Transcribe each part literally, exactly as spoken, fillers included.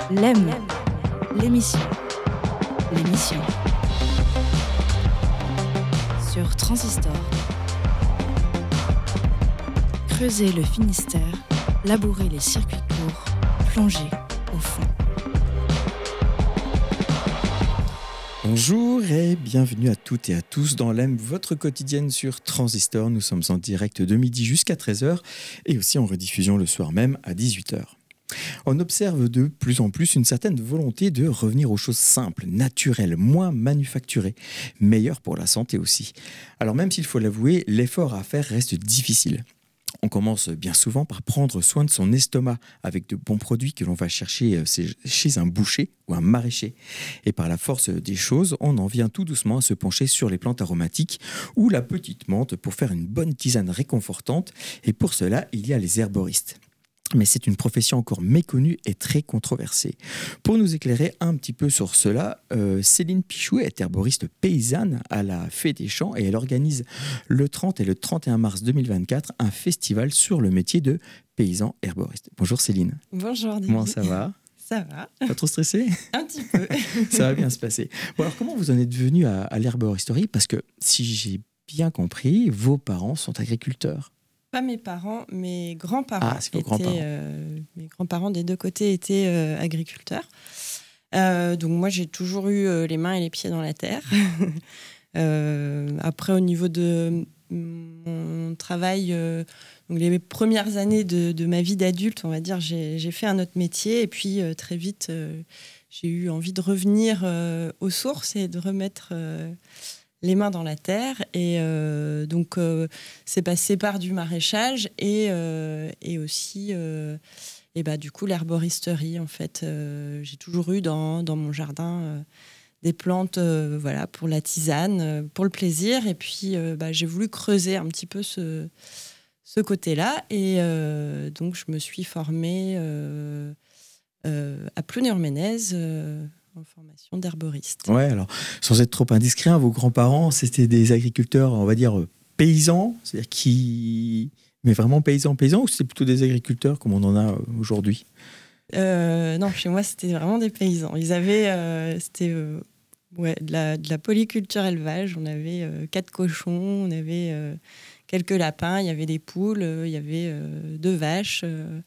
L'E M, l'émission. L'émission. Sur Transistor. Creuser le Finistère, labourer les circuits courts, plonger au fond. Bonjour et bienvenue à toutes et à tous dans l'E M, votre quotidienne sur Transistor. Nous sommes en direct de midi jusqu'à treize heures et aussi en rediffusion le soir même à dix-huit heures. On observe de plus en plus une certaine volonté de revenir aux choses simples, naturelles, moins manufacturées, meilleures pour la santé aussi. Alors même s'il faut l'avouer, l'effort à faire reste difficile. On commence bien souvent par prendre soin de son estomac avec de bons produits que l'on va chercher chez un boucher ou un maraîcher. Et par la force des choses, on en vient tout doucement à se pencher sur les plantes aromatiques ou la petite menthe pour faire une bonne tisane réconfortante. Et pour cela, il y a les herboristes. Mais c'est une profession encore méconnue et très controversée. Pour nous éclairer un petit peu sur cela, euh, Céline Pichou est herboriste paysanne à la Fée des Champs et elle organise le trente et le trente et un mars deux mille vingt-quatre un festival sur le métier de paysan herboriste. Bonjour Céline. Bonjour Didier. Comment ça va ? Ça va. Pas trop stressé ? Un petit peu. Ça va bien se passer. Bon alors comment vous en êtes venu à, à l'herboristerie ? Parce que si j'ai bien compris, vos parents sont agriculteurs. Pas mes parents, mes grands-parents. Ah, c'est vos étaient, grands-parents. Euh, mes grands-parents des deux côtés étaient euh, agriculteurs. Euh, donc moi, j'ai toujours eu euh, les mains et les pieds dans la terre. euh, après, au niveau de mon travail, euh, donc les premières années de, de ma vie d'adulte, on va dire, j'ai, j'ai fait un autre métier. Et puis, euh, très vite, euh, j'ai eu envie de revenir euh, aux sources et de remettre... Euh, les mains dans la terre et euh, donc euh, c'est passé par du maraîchage et, euh, et aussi euh, et bah, du coup l'herboristerie en fait. Euh, j'ai toujours eu dans, dans mon jardin euh, des plantes euh, voilà, pour la tisane, euh, pour le plaisir et puis euh, bah, j'ai voulu creuser un petit peu ce, ce côté-là et euh, donc je me suis formée euh, euh, à Plounay-en-Ménez euh, en formation d'herboriste. Ouais, alors, sans être trop indiscret, hein, vos grands-parents, c'était des agriculteurs, on va dire, euh, paysans, c'est-à-dire qui... Mais vraiment paysans, paysans, ou c'était plutôt des agriculteurs comme on en a euh, aujourd'hui ? euh, Non, chez moi, c'était vraiment des paysans. Ils avaient... Euh, c'était euh, ouais, de, la, de la polyculture élevage. On avait euh, quatre cochons, on avait euh, quelques lapins, il y avait des poules, euh, il y avait euh, deux vaches... Euh,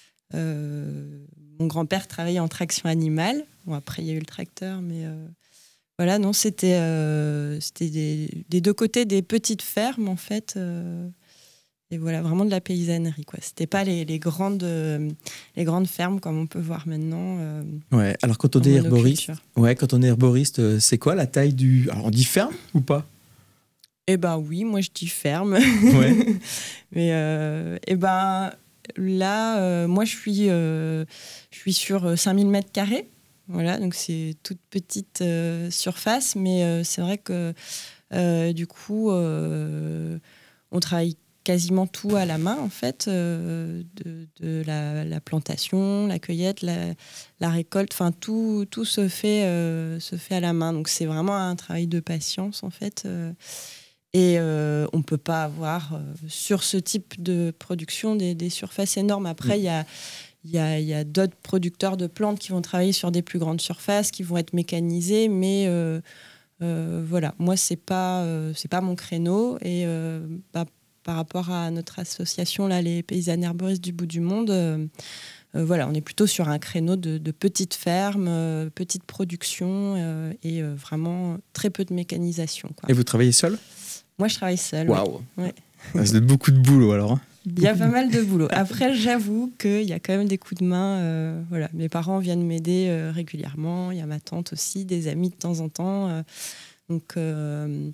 euh, mon grand-père travaillait en traction animale. Bon, après, il y a eu le tracteur, mais euh, voilà, non, c'était, euh, c'était des, des deux côtés des petites fermes, en fait. Euh, et voilà, vraiment de la paysannerie, quoi. C'était pas les, les, grandes, euh, les grandes fermes comme on peut voir maintenant. Euh, ouais, alors quand on est herboriste, ouais, quand on est herboriste, c'est quoi la taille du... Alors, on dit ferme ou pas ? Eh ben oui, moi je dis ferme. Ouais. mais euh, eh ben... Là, euh, moi, je suis, euh, je suis sur cinq mille mètres carrés. Voilà, donc c'est toute petite euh, surface, mais euh, c'est vrai que euh, du coup, euh, on travaille quasiment tout à la main, en fait, euh, de, de la, la plantation, la cueillette, la, la récolte, enfin, tout, tout se fait, euh, se fait à la main. Donc, c'est vraiment un travail de patience, en fait. Euh, Et euh, on ne peut pas avoir, euh, sur ce type de production, des, des surfaces énormes. Après, il mmh. y, y, a, y a d'autres producteurs de plantes qui vont travailler sur des plus grandes surfaces, qui vont être mécanisés. Mais euh, euh, voilà, moi, ce n'est pas, euh, c'est pas mon créneau. Et euh, bah, par rapport à notre association, là, les paysannes herboristes du bout du monde, euh, euh, voilà, on est plutôt sur un créneau de, de petites fermes, euh, petite production euh, et euh, vraiment très peu de mécanisation, quoi. Et vous travaillez seul ? Moi, je travaille seule. Waouh. Ouais. Ouais. C'est beaucoup de boulot, alors. Hein. Il y a pas mal de boulot. Après, j'avoue qu'il y a quand même des coups de main. Euh, voilà. Mes parents viennent m'aider euh, régulièrement. Il y a ma tante aussi, des amis de temps en temps. Euh, donc, euh,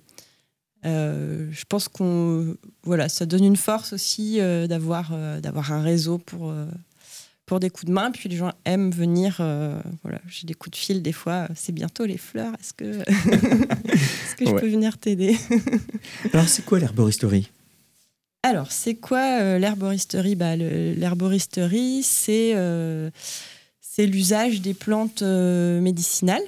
euh, je pense qu'on, voilà, ça donne une force aussi euh, d'avoir, euh, d'avoir un réseau pour... Euh, pour des coups de main, puis les gens aiment venir. Euh, voilà, j'ai des coups de fil des fois. C'est bientôt les fleurs. Est-ce que, est-ce que je ouais. peux venir t'aider ? Alors, c'est quoi l'herboristerie ? Alors, c'est quoi euh, l'herboristerie ? Bah, le, l'herboristerie, c'est, euh, c'est l'usage des plantes euh, médicinales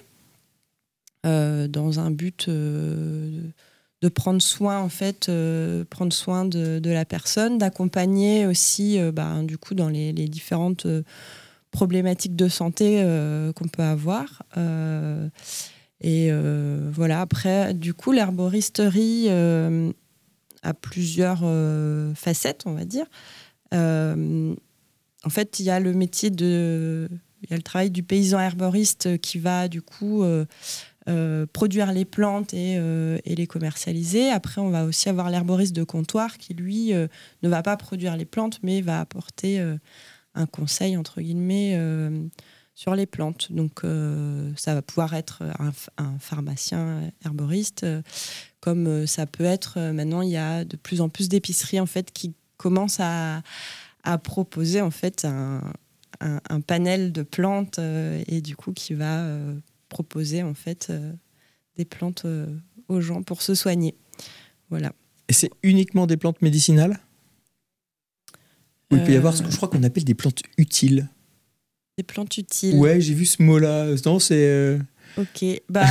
euh, dans un but euh, de prendre soin, en fait, euh, prendre soin de, de la personne, d'accompagner aussi, euh, bah, du coup, dans les, les différentes euh, problématiques de santé euh, qu'on peut avoir. Euh, et euh, voilà, après, du coup, l'herboristerie euh, a plusieurs euh, facettes, on va dire. Euh, en fait, il y a le métier de... Il y a le travail du paysan herboriste qui va, du coup... Euh, Euh, produire les plantes et, euh, et les commercialiser. Après, on va aussi avoir l'herboriste de comptoir qui, lui, euh, ne va pas produire les plantes, mais va apporter euh, un conseil, entre guillemets, euh, sur les plantes. Donc, euh, ça va pouvoir être un, un pharmacien herboriste, euh, comme euh, ça peut être... Euh, maintenant, il y a de plus en plus d'épiceries, en fait, qui commencent à, à proposer, en fait, un, un, un panel de plantes euh, et, du coup, qui va... Euh, proposer en fait euh, des plantes euh, aux gens pour se soigner. Voilà. Et c'est uniquement des plantes médicinales ? Ou il peut y avoir ce que je crois qu'on appelle des plantes utiles. Des plantes utiles. Ouais, j'ai vu ce mot-là. Non, c'est. Euh... Ok, bah.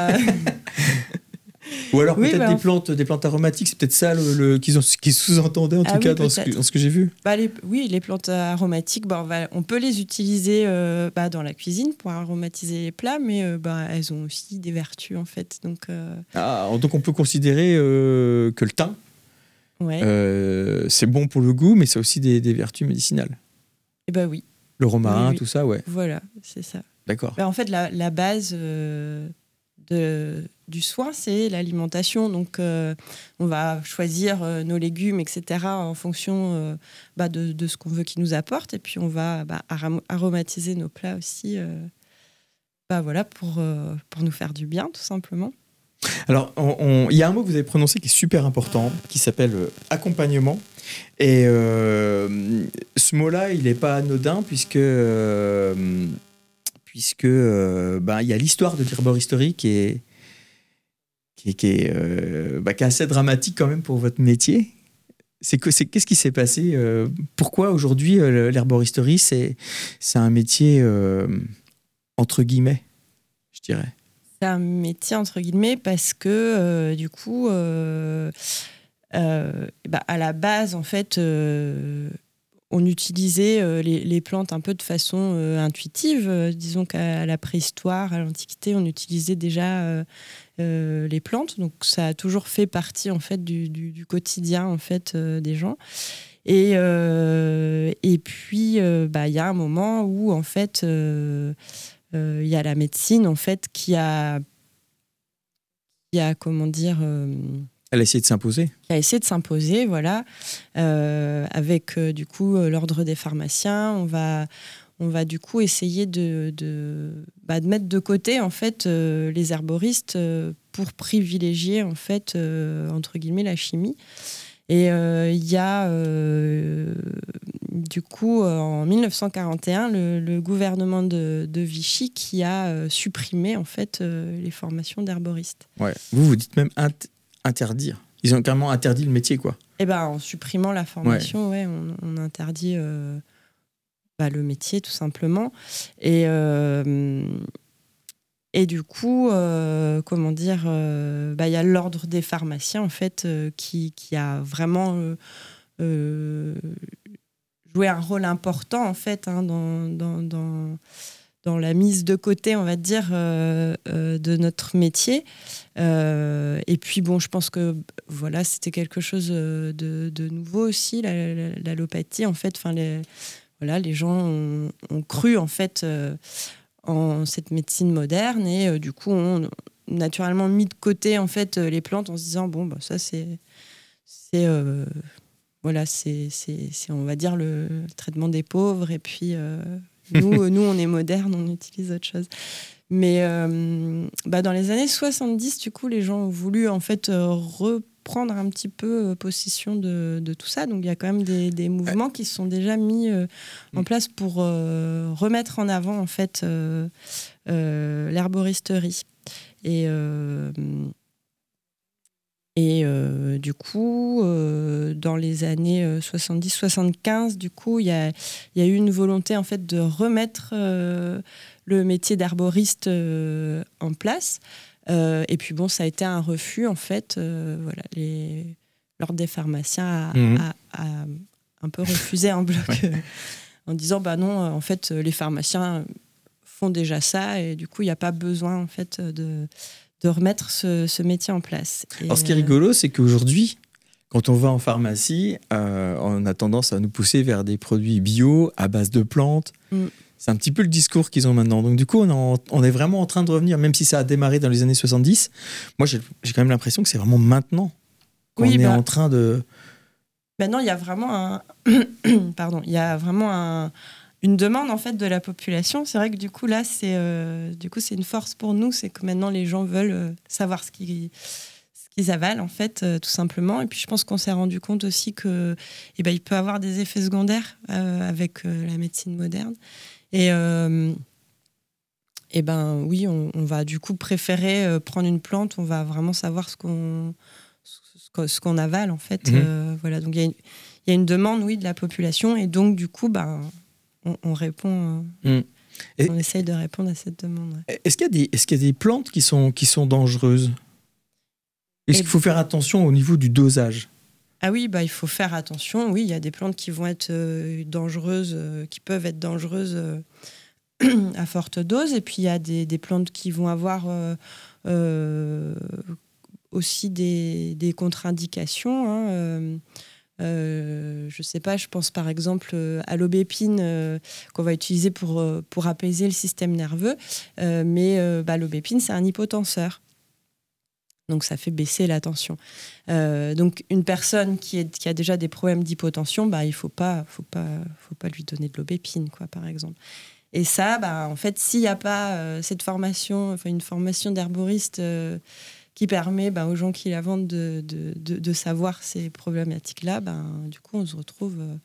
Ou alors oui, peut-être bah, des en... plantes, des plantes aromatiques. C'est peut-être ça le, le, qu'ils, ont, qu'ils sous-entendaient en ah tout oui, cas dans ce, que, dans ce que j'ai vu. Bah, les, oui, les plantes aromatiques, bah, on, va, on peut les utiliser euh, bah, dans la cuisine pour aromatiser les plats, mais euh, bah, elles ont aussi des vertus en fait. Donc, euh... ah, donc on peut considérer euh, que le thym, ouais. euh, c'est bon pour le goût, mais c'est aussi des, des vertus médicinales. Et bah oui. Le romarin, oui, oui. tout ça, ouais. Voilà, c'est ça. D'accord. Bah, en fait, la, la base euh, de, du soin, c'est l'alimentation. Donc, euh, on va choisir euh, nos légumes, et cetera, en fonction euh, bah, de, de ce qu'on veut qu'ils nous apportent. Et puis, on va bah, arom- aromatiser nos plats aussi euh, bah, voilà, pour, euh, pour nous faire du bien, tout simplement. Alors, on, on, il y a un mot que vous avez prononcé qui est super important, qui s'appelle euh, accompagnement. Et euh, ce mot-là, il n'est pas anodin, puisque... Euh, puisque euh, bah, y a l'histoire de l'herboristerie qui est, qui est, qui est, euh, bah, qui est assez dramatique quand même pour votre métier. C'est que, c'est, qu'est-ce qui s'est passé euh, Pourquoi aujourd'hui euh, l'herboristerie, c'est, c'est un métier euh, entre guillemets, je dirais. C'est un métier entre guillemets parce que euh, du coup, euh, euh, bah, à la base, en fait... Euh, on utilisait euh, les, les plantes un peu de façon euh, intuitive. Euh, disons qu'à la préhistoire, à l'Antiquité, on utilisait déjà euh, euh, les plantes. Donc, ça a toujours fait partie en fait, du, du, du quotidien en fait, euh, des gens. Et, euh, et puis, euh, bah, y a un moment où, en fait, il euh, euh, y a la médecine en fait, qui a, qui a comment dire... Euh, Elle a essayé de s'imposer. Qui a essayé de s'imposer, voilà, euh, avec euh, du coup euh, l'ordre des pharmaciens. On va, on va du coup essayer de, de, bah, de mettre de côté en fait euh, les herboristes euh, pour privilégier en fait euh, entre guillemets la chimie. Et il euh, y a euh, du coup en dix-neuf cent quarante et un le, le gouvernement de, de Vichy qui a euh, supprimé en fait euh, les formations d'herboristes. Ouais. Vous vous dites même int- interdire. Ils ont carrément interdit le métier, quoi. Eh ben, en supprimant la formation, ouais. Ouais, on, on interdit euh, bah, le métier, tout simplement. Et, euh, et du coup, euh, comment dire, euh, bah, y a l'ordre des pharmaciens, en fait, euh, qui, qui a vraiment euh, euh, joué un rôle important, en fait, hein, dans... dans, dans dans la mise de côté, on va dire, euh, euh, de notre métier. Euh, et puis, bon, je pense que voilà, c'était quelque chose de, de nouveau aussi, la, la, l'allopathie. En fait, enfin, les, voilà, les gens ont, ont cru, en fait, euh, en cette médecine moderne et, euh, du coup, ont naturellement mis de côté, en fait, les plantes en se disant, bon, bah, ça, c'est... c'est euh, voilà, c'est, c'est, c'est, on va dire, le, le traitement des pauvres. Et puis... Euh, Nous, nous, on est moderne, on utilise autre chose. Mais euh, bah dans les années soixante-dix, du coup, les gens ont voulu en fait euh, reprendre un petit peu euh, possession de, de tout ça. Donc, il y a quand même des, des mouvements qui se sont déjà mis euh, en place pour euh, remettre en avant en fait euh, euh, l'herboristerie. Et euh, Et euh, du coup, euh, dans les années soixante-dix soixante-quinze, du coup, il y a, y a eu une volonté en fait de remettre euh, le métier d'herboriste euh, en place. Euh, et puis bon, ça a été un refus en fait. Euh, voilà, les, l'ordre des pharmaciens a, mmh. a, a un peu refusé en bloc. Ouais. en disant bah non, en fait, les pharmaciens font déjà ça et du coup, il n'y a pas besoin en fait de, de remettre ce, ce métier en place. Et Alors, ce qui est rigolo, c'est qu'aujourd'hui, quand on va en pharmacie, euh, on a tendance à nous pousser vers des produits bio à base de plantes. Mm. C'est un petit peu le discours qu'ils ont maintenant. Donc, du coup, on, en, on est vraiment en train de revenir, même si ça a démarré dans les années soixante-dix. Moi, j'ai, j'ai quand même l'impression que c'est vraiment maintenant qu'on oui, est bah, en train de... Maintenant, il y a vraiment un... Pardon, il y a vraiment un... une demande, en fait, de la population. C'est vrai que, du coup, là, c'est, euh, du coup, c'est une force pour nous. C'est que maintenant, les gens veulent euh, savoir ce qu'ils... qu'ils avalent, en fait, euh, tout simplement. Et puis, je pense qu'on s'est rendu compte aussi que, eh ben, il peut avoir des effets secondaires euh, avec euh, la médecine moderne. Et, euh, eh ben, oui, on, on va du coup préférer euh, prendre une plante. On va vraiment savoir ce qu'on, ce, ce qu'on avale, en fait. Mmh. Euh, voilà. Donc, il y, y a une demande, oui, de la population. Et donc, du coup, ben, on, on répond... Euh, mmh. et, on essaye de répondre à cette demande. Ouais. Est-ce qu'il y a des, est-ce qu'il y a des plantes qui sont, qui sont dangereuses ? Est-ce qu'il faut faire attention au niveau du dosage ? Ah oui, bah, il faut faire attention. Oui, il y a des plantes qui vont être euh, dangereuses, euh, qui peuvent être dangereuses euh, à forte dose. Et puis, il y a des, des plantes qui vont avoir euh, euh, aussi des, des contre-indications. Hein, euh, euh, je ne sais pas, je pense par exemple à l'aubépine euh, qu'on va utiliser pour, euh, pour apaiser le système nerveux. Euh, mais euh, bah, l'aubépine, c'est un hypotenseur. Donc, ça fait baisser la tension. Euh, donc, une personne qui, est, qui a déjà des problèmes d'hypotension, bah, il ne faut pas, faut pas, faut pas lui donner de l'aubépine, quoi, par exemple. Et ça, bah, en fait, s'il n'y a pas euh, cette formation, enfin, une formation d'herboriste euh, qui permet bah, aux gens qui la vendent de, de, de, de savoir ces problématiques-là, bah, du coup, on se retrouve euh,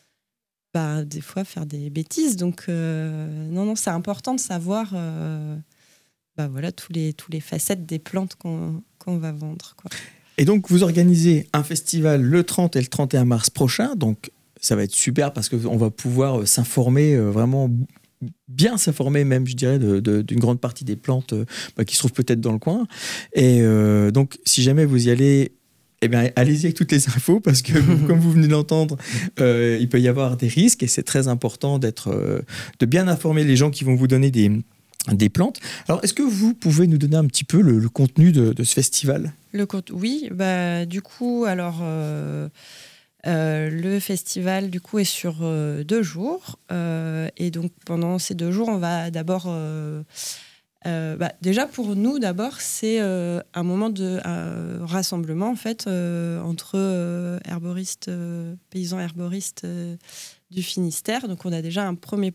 bah, des fois à faire des bêtises. Donc, euh, non, non, c'est important de savoir... Euh, bah voilà, tous les, tous les facettes des plantes qu'on, qu'on va vendre, quoi. Et donc, vous organisez un festival le trente et le trente et un mars prochain. Donc, ça va être super parce qu'on va pouvoir s'informer, euh, vraiment bien s'informer même, je dirais, de, de, d'une grande partie des plantes euh, bah, qui se trouvent peut-être dans le coin. Et euh, donc, si jamais vous y allez... Eh bien, allez-y avec toutes les infos parce que, comme vous venez d'entendre, euh, il peut y avoir des risques et c'est très important d'être, euh, de bien informer les gens qui vont vous donner des... des plantes. Alors, est-ce que vous pouvez nous donner un petit peu le, le contenu de, de ce festival ? Le Oui, bah, du coup, alors, euh, euh, le festival, du coup, est sur euh, deux jours. Euh, et donc, pendant ces deux jours, on va d'abord... Euh, euh, bah, déjà, pour nous, d'abord, c'est euh, un moment de euh, rassemblement, en fait, euh, entre euh, herboristes, euh, paysans herboristes euh, du Finistère. Donc, on a déjà un premier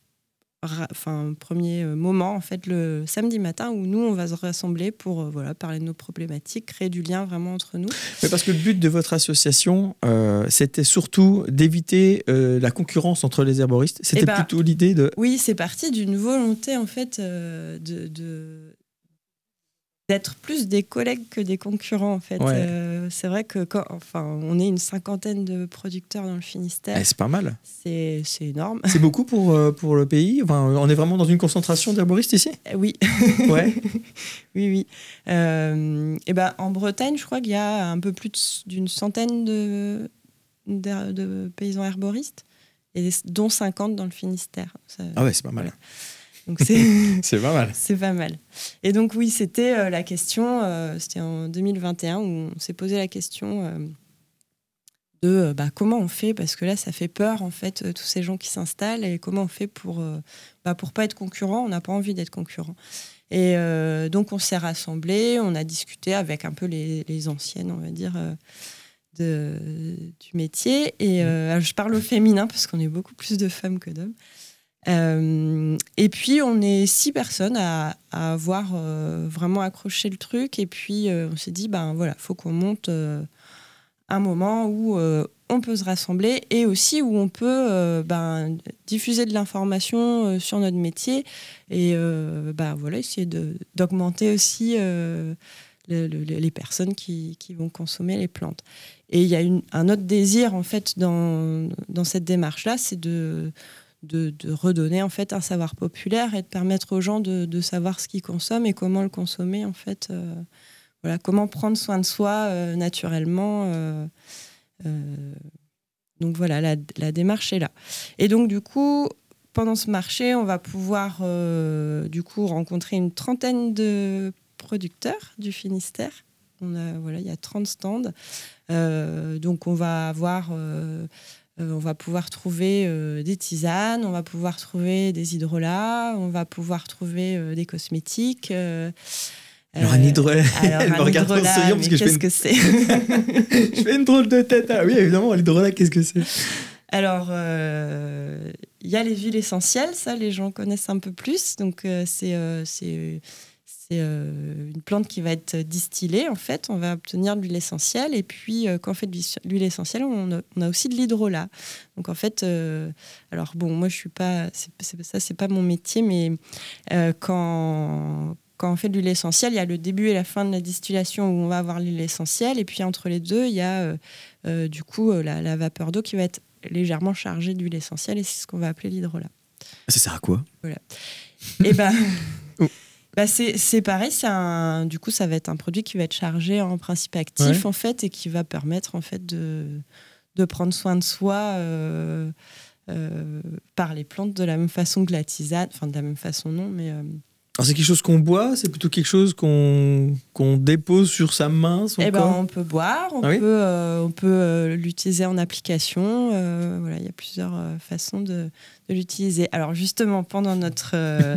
Enfin, premier moment en fait le samedi matin où nous on va se rassembler pour euh, voilà, parler de nos problématiques, créer du lien vraiment entre nous. Mais parce que le but de votre association euh, c'était surtout d'éviter euh, la concurrence entre les herboristes. C'était ben, plutôt l'idée de... Oui, c'est parti d'une volonté en fait euh, de, de d'être plus des collègues que des concurrents en fait. Ouais. Euh, c'est vrai que quand, enfin, on est une cinquantaine de producteurs dans le Finistère. Eh, c'est pas mal. C'est, c'est énorme. C'est beaucoup pour, euh, pour le pays. Enfin, on est vraiment dans une concentration d'herboristes ici. Euh, oui. Ouais. oui, oui. Euh, et ben, en Bretagne, je crois qu'il y a un peu plus d'une centaine de, de, de paysans herboristes, et dont cinquante dans le Finistère. Ça, ah ouais, c'est pas mal. Voilà. Donc c'est, c'est pas mal. C'est pas mal. Et donc oui, c'était euh, la question, euh, c'était en deux mille vingt et un où on s'est posé la question euh, de euh, bah, comment on fait, parce que là ça fait peur en fait, euh, tous ces gens qui s'installent, et comment on fait pour euh, bah, pour pas être concurrent. On n'a pas envie d'être concurrent. Et euh, donc on s'est rassemblés, on a discuté avec un peu les, les anciennes, on va dire, euh, de, du métier. Et euh, je parle au féminin parce qu'on est beaucoup plus de femmes que d'hommes. Euh, et puis on est six personnes à, à avoir euh, vraiment accroché le truc, et puis euh, on s'est dit ben voilà, faut qu'on monte euh, un moment où euh, on peut se rassembler, et aussi où on peut euh, ben, diffuser de l'information euh, sur notre métier, et euh, ben voilà, essayer de, d'augmenter aussi euh, le, le, les personnes qui, qui vont consommer les plantes. Et il y a une, un autre désir en fait dans, dans cette démarche là, c'est de De, de redonner en fait un savoir populaire et de permettre aux gens de, de savoir ce qu'ils consomment et comment le consommer en fait. Euh, voilà, comment prendre soin de soi euh, naturellement. Euh, euh, donc voilà, la, la démarche est là. Et donc du coup, pendant ce marché, on va pouvoir euh, du coup rencontrer une trentaine de producteurs du Finistère. On a, voilà, il y a trente stands. Euh, donc on va avoir... Euh, Euh, on va pouvoir trouver euh, des tisanes, on va pouvoir trouver des hydrolats, on va pouvoir trouver euh, des cosmétiques. Euh, alors un hydrolat, alors elle un me regarde en hydrolat, souriant parce que je fais, qu'est-ce une... que c'est je fais une drôle de tête. Ah oui, évidemment, l'hydrolat, qu'est-ce que c'est? Alors, il euh, y a les huiles essentielles, ça, les gens connaissent un peu plus. Donc, euh, c'est... Euh, c'est C'est euh, une plante qui va être distillée, en fait. On va obtenir de l'huile essentielle. Et puis, euh, quand on fait de l'huile essentielle, on a, on a aussi de l'hydrolat. Donc, en fait, euh, alors bon, moi, je suis pas... C'est, c'est, ça, c'est pas mon métier, mais euh, quand, quand on fait de l'huile essentielle, il y a le début et la fin de la distillation où on va avoir l'huile essentielle. Et puis, entre les deux, il y a, euh, euh, du coup, la, la vapeur d'eau qui va être légèrement chargée d'huile essentielle. Et c'est ce qu'on va appeler l'hydrolat. Ça sert à quoi? Voilà. Et ben... Bah c'est, c'est pareil, c'est un, du coup, ça va être un produit qui va être chargé en principe actif, ouais. en fait, et qui va permettre en fait, de, de prendre soin de soi euh, euh, par les plantes de la même façon que la tisane. Enfin, de la même façon, non, mais... Euh... Alors, c'est quelque chose qu'on boit? C'est plutôt quelque chose qu'on, qu'on dépose sur sa main, son eh corps? ben, on peut boire, on ah, peut, oui euh, on peut euh, l'utiliser en application. Euh, voilà, il y a plusieurs euh, façons de, de l'utiliser. Alors, justement, pendant notre... Euh,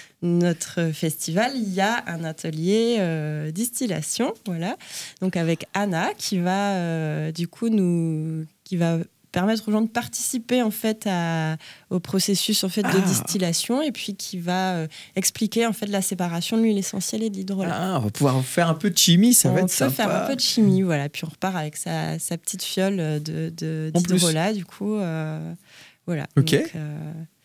notre festival, il y a un atelier euh, distillation, voilà. Donc avec Anna qui va euh, du coup nous, qui va permettre aux gens de participer en fait à, au processus en fait ah. de distillation et puis qui va euh, expliquer en fait la séparation de l'huile essentielle et de l'hydrolat. Ah, on va pouvoir faire un peu de chimie, ça on va être sympa. On peut faire un peu de chimie, voilà. Puis on repart avec sa, sa petite fiole de, de d'hydrolat du coup, euh, voilà. Ok. Donc, euh,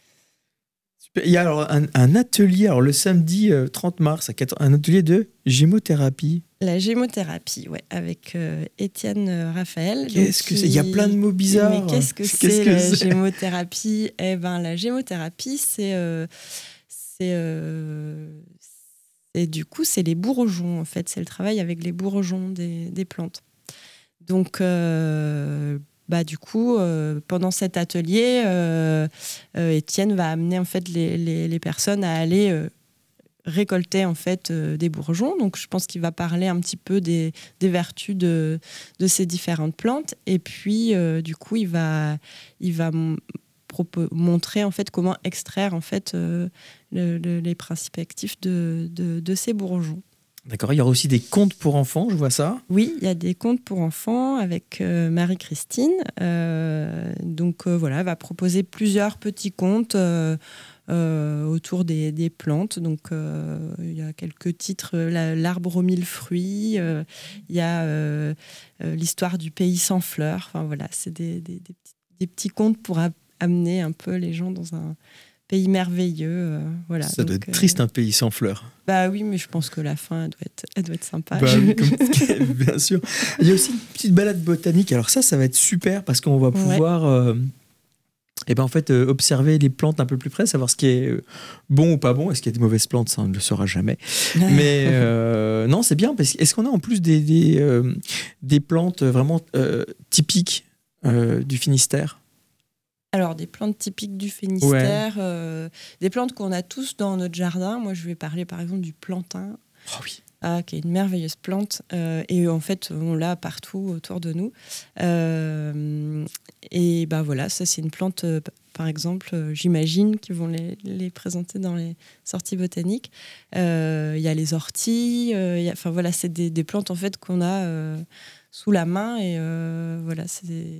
il y a alors un, un atelier, alors le samedi euh, trente mars, à quatorze, un atelier de gémothérapie. La gémothérapie, ouais, avec euh, Étienne euh, Raphaël. Qu'est-ce donc, que c'est? Il y a plein de mots bizarres. Mais qu'est-ce que c'est qu'est-ce que la c'est gémothérapie? Eh ben, la gémothérapie, c'est, euh, c'est, euh, c'est du coup, c'est les bourgeons en fait. C'est le travail avec les bourgeons des, des plantes. Donc euh, Bah, du coup, euh, pendant cet atelier, euh, euh, Étienne va amener en fait, les, les, les personnes à aller euh, récolter en fait, euh, des bourgeons. Donc, je pense qu'il va parler un petit peu des, des vertus de, de ces différentes plantes. Et puis, euh, du coup, il va, il va m- propo- montrer en fait, comment extraire en fait, euh, le, le, les principes actifs de, de, de ces bourgeons. D'accord, il y aura aussi des contes pour enfants, je vois ça. Oui, il y a des contes pour enfants avec euh, Marie-Christine. Euh, donc euh, voilà, elle va proposer plusieurs petits contes euh, euh, autour des, des plantes. Donc euh, il y a quelques titres, la, l'arbre aux mille fruits, euh, il y a euh, euh, l'histoire du pays sans fleurs. Enfin voilà, c'est des, des, des, petits, des petits contes pour a- amener un peu les gens dans un pays merveilleux. Euh, voilà. Ça donc, doit être triste, euh, un pays sans fleurs. Bah oui, mais je pense que la fin, elle doit être, elle doit être sympa. Bah, oui, comme, bien sûr. Il y a aussi une petite balade botanique. Alors ça, ça va être super parce qu'on va pouvoir ouais. euh, eh ben en fait, euh, observer les plantes un peu plus près, savoir ce qui est bon ou pas bon. Est-ce qu'il y a des mauvaises plantes? Ça, on ne le saura jamais. Mais euh, non, c'est bien. Parce, est-ce qu'on a en plus des, des, euh, des plantes vraiment euh, typiques euh, du Finistère? Alors, des plantes typiques du Finistère, ouais. euh, des plantes qu'on a tous dans notre jardin. Moi, je vais parler par exemple du plantain, oh oui. ah, qui est une merveilleuse plante. Euh, et en fait, on l'a partout autour de nous. Euh, et ben voilà, ça, c'est une plante, euh, par exemple, euh, j'imagine qu'ils vont les, les présenter dans les sorties botaniques. Il euh, y a les orties. Euh, enfin, voilà, c'est des, des plantes en fait, qu'on a euh, sous la main. Et euh, voilà, c'est.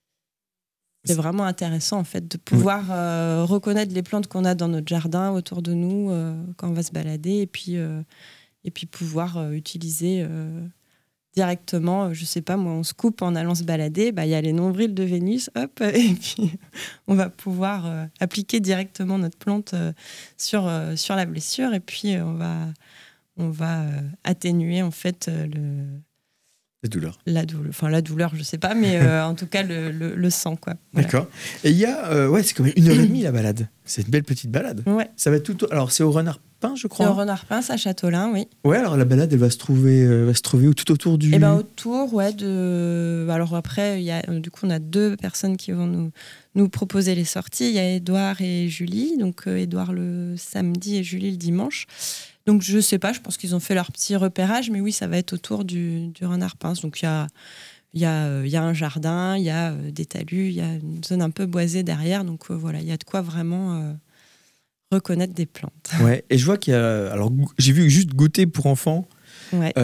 C'est vraiment intéressant en fait de pouvoir oui. euh, reconnaître les plantes qu'on a dans notre jardin autour de nous euh, quand on va se balader et puis, euh, et puis pouvoir euh, utiliser euh, directement, euh, je sais pas moi, on se coupe en allant se balader, bah, y a les nombrils de Vénus, hop, et puis on va pouvoir euh, appliquer directement notre plante euh, sur, euh, sur la blessure et puis euh, on va, on va euh, atténuer en fait euh, le... La douleur. La douleur, enfin la douleur, je sais pas, mais euh, en tout cas le, le, le sang, quoi. Voilà. D'accord. Et il y a, euh, ouais, c'est quand même une heure et demie la balade. C'est une belle petite balade. Ouais. Ça va être tout. Alors c'est au renard pince, je crois. Le renard pince à Châteaulin, oui. Ouais, alors la balade, elle va se trouver, euh, va se trouver tout autour du... Et ben autour, ouais, de... Alors après, il y a, du coup, on a deux personnes qui vont nous, nous proposer les sorties. Il y a Édouard et Julie, donc euh, Édouard le samedi et Julie le dimanche. Donc je sais pas, je pense qu'ils ont fait leur petit repérage, mais oui, ça va être autour du, du renard pince. Donc il y a... Il y, a, euh, il y a un jardin, il y a euh, des talus, il y a une zone un peu boisée derrière. Donc euh, voilà, il y a de quoi vraiment euh, reconnaître des plantes. Ouais, et je vois qu'il y a... Alors, j'ai vu juste goûter pour enfants. Ouais.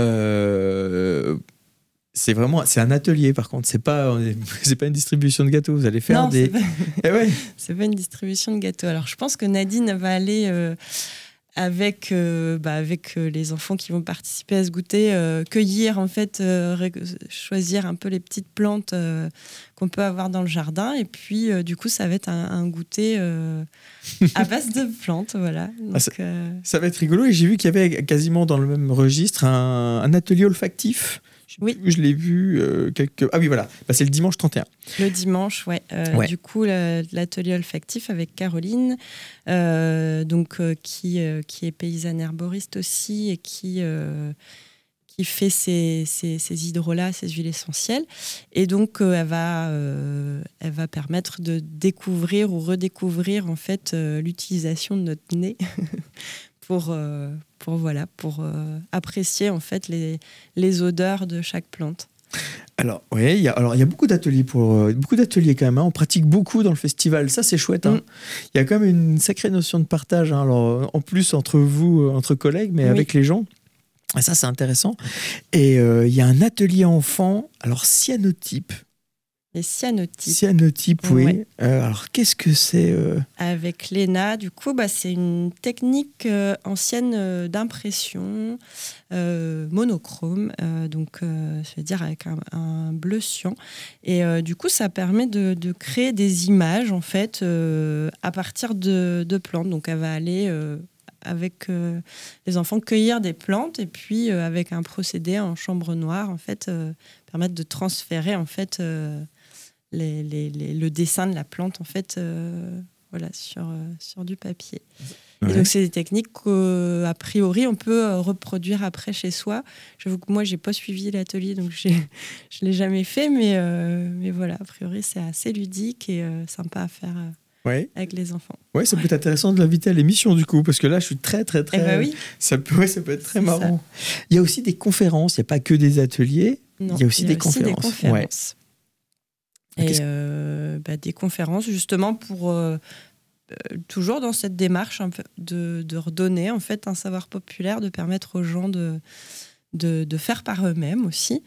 Euh, c'est vraiment... C'est un atelier, par contre. C'est pas, c'est pas une distribution de gâteaux. Vous allez faire non, des... C'est pas... eh ouais. c'est pas une distribution de gâteaux. Alors, je pense que Nadine va aller... Euh, avec, euh, bah, avec euh, les enfants qui vont participer à ce goûter, euh, cueillir, en fait, euh, ré- choisir un peu les petites plantes euh, qu'on peut avoir dans le jardin. Et puis, euh, du coup, ça va être un, un goûter euh, à base de plantes. Voilà. Donc, ah, ça, euh... ça va être rigolo. Et j'ai vu qu'il y avait quasiment dans le même registre un, un atelier olfactif. Oui. Je l'ai vu euh, quelque... Ah oui, voilà. Bah, c'est le dimanche trente et un. Le dimanche, ouais. Euh, ouais. Du coup, le, l'atelier olfactif avec Caroline, euh, donc, euh, qui, euh, qui est paysanne herboriste aussi et qui, euh, qui fait ces, ces, ces hydrolats, ces huiles essentielles. Et donc, euh, elle, va, euh, elle va permettre de découvrir ou redécouvrir en fait, euh, l'utilisation de notre nez pour... Euh, pour voilà pour euh, apprécier en fait les, les odeurs de chaque plante. Alors oui, il y a alors il y a beaucoup d'ateliers pour euh, beaucoup d'ateliers quand même. Hein. On pratique beaucoup dans le festival, ça c'est chouette. Hein. Mm. Il y a quand même une sacrée notion de partage. Hein. Alors en plus entre vous, entre collègues, mais oui. avec les gens. Et ça c'est intéressant. Et euh, il y a un atelier enfant. Alors cyanotype. Les cyanotypes. Cyanotypes, oui. Ouais. Euh, alors, qu'est-ce que c'est euh... Avec Léna, du coup, bah, c'est une technique euh, ancienne euh, d'impression euh, monochrome, euh, donc euh, je veux dire avec un, un bleu cyan. Et euh, du coup, ça permet de, de créer des images en fait euh, à partir de, de plantes. Donc, elle va aller euh, avec euh, les enfants cueillir des plantes et puis euh, avec un procédé en chambre noire, en fait, euh, permettre de transférer en fait. Euh, Les, les, les, le dessin de la plante en fait euh, voilà, sur, euh, sur du papier. Ouais. Et donc c'est des techniques qu'a priori on peut euh, reproduire après chez soi. J'avoue que moi j'ai pas suivi l'atelier donc j'ai, je l'ai jamais fait mais, euh, mais voilà, a priori c'est assez ludique et euh, sympa à faire euh, ouais. avec les enfants. Ouais, ça peut être intéressant de l'inviter à l'émission du coup parce que là je suis très très très... Eh ben oui. ça, peut, ouais, ça peut être très c'est marrant. Ça. Il y a aussi des conférences, il n'y a pas que des ateliers, non, il y a aussi, il y a des, aussi conférences. des conférences. Ouais. Et euh, bah, des conférences justement pour euh, euh, toujours dans cette démarche un peu de, de redonner en fait un savoir populaire, de permettre aux gens de, de, de faire par eux-mêmes aussi.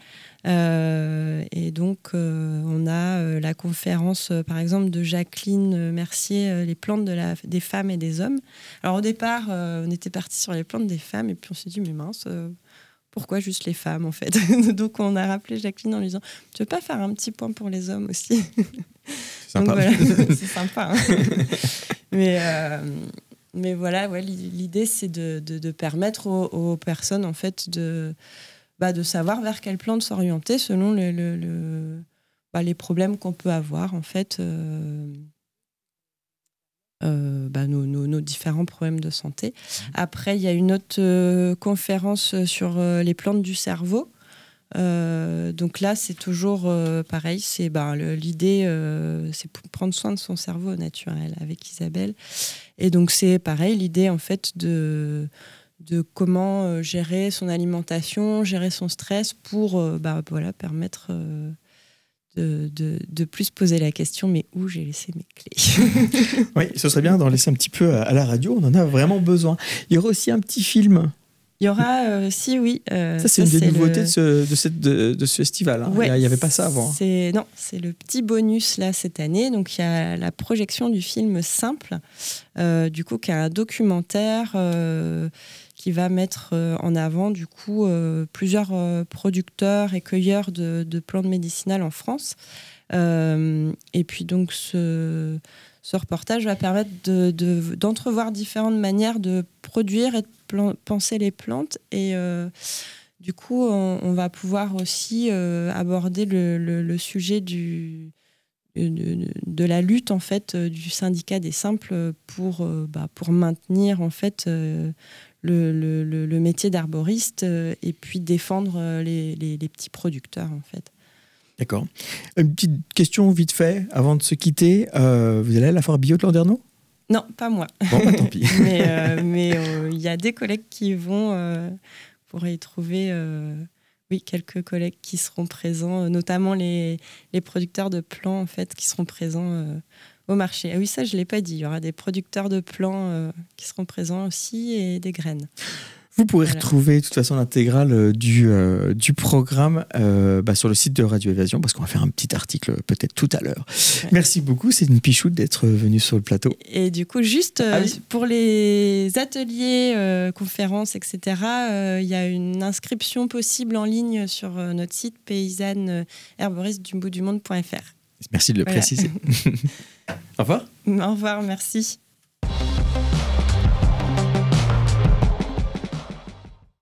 Euh, et donc euh, on a euh, la conférence euh, par exemple de Jacqueline Mercier, euh, les plantes de la, des femmes et des hommes. Alors au départ euh, on était parti sur les plantes des femmes et puis on s'est dit mais mince. Euh, Pourquoi juste les femmes, en fait? Donc, on a rappelé Jacqueline en lui disant « Tu veux pas faire un petit point pour les hommes aussi ?» C'est sympa. Donc, voilà, c'est sympa. Hein. mais, euh, mais voilà, ouais, l'idée, c'est de, de, de permettre aux, aux personnes, en fait, de, bah, de savoir vers quelle plante s'orienter selon le, le, le, bah, les problèmes qu'on peut avoir, en fait. Euh, Euh, bah, nos, nos, nos différents problèmes de santé. Après, il y a une autre euh, conférence sur euh, les plantes du cerveau. Euh, donc là, c'est toujours euh, pareil. C'est, bah, le, l'idée, euh, c'est pour prendre soin de son cerveau naturel avec Isabelle. Et donc, c'est pareil, l'idée, en fait, de, de comment euh, gérer son alimentation, gérer son stress pour euh, bah, voilà, permettre... Euh, De, de, de plus poser la question, mais où j'ai laissé mes clés? Oui, ce serait bien d'en laisser un petit peu à, à la radio, on en a vraiment besoin. Il y aura aussi un petit film. Il y aura, euh, si, oui. Euh, ça, c'est ça, une des nouveautés le... de, ce, de, cette, de, de ce festival. Hein. Ouais, il n'y avait pas ça avant. C'est, non, c'est le petit bonus, là, cette année. Donc, il y a la projection du film Simple, euh, du coup, qui est un documentaire... Euh, qui va mettre euh, en avant du coup euh, plusieurs euh, producteurs et cueilleurs de, de plantes médicinales en France. Euh, et puis donc ce, ce reportage va permettre de, de, d'entrevoir différentes manières de produire et de plan- penser les plantes. Et euh, du coup, on, on va pouvoir aussi euh, aborder le, le, le sujet du de, de la lutte en fait du syndicat des simples pour, bah, pour maintenir en fait le, le, le métier d'arboriste et puis défendre les, les, les petits producteurs en fait. D'accord. Une petite question vite fait avant de se quitter. Euh, vous allez à la foire bio de Landerneau ? Non, pas moi. Bon, bah, tant pis. mais il euh, mais, euh, y a des collègues qui vont euh, pour y trouver euh, oui, quelques collègues qui seront présents, notamment les, les producteurs de plants en fait, qui seront présents euh, au marché. Ah oui, ça, je ne l'ai pas dit. Il y aura des producteurs de plants euh, qui seront présents aussi et des graines. Vous pourrez voilà. retrouver de toute façon l'intégrale du, euh, du programme euh, bah, sur le site de Radio Évasion, parce qu'on va faire un petit article peut-être tout à l'heure. Ouais. Merci beaucoup, c'est une pichoute d'être venue sur le plateau. Et du coup, juste euh, ah oui. pour les ateliers, euh, conférences, et cetera, il euh, y a une inscription possible en ligne sur euh, notre site paysanne herboriste du bout du monde point f r. Merci de le voilà. préciser. Au revoir. Au revoir, merci.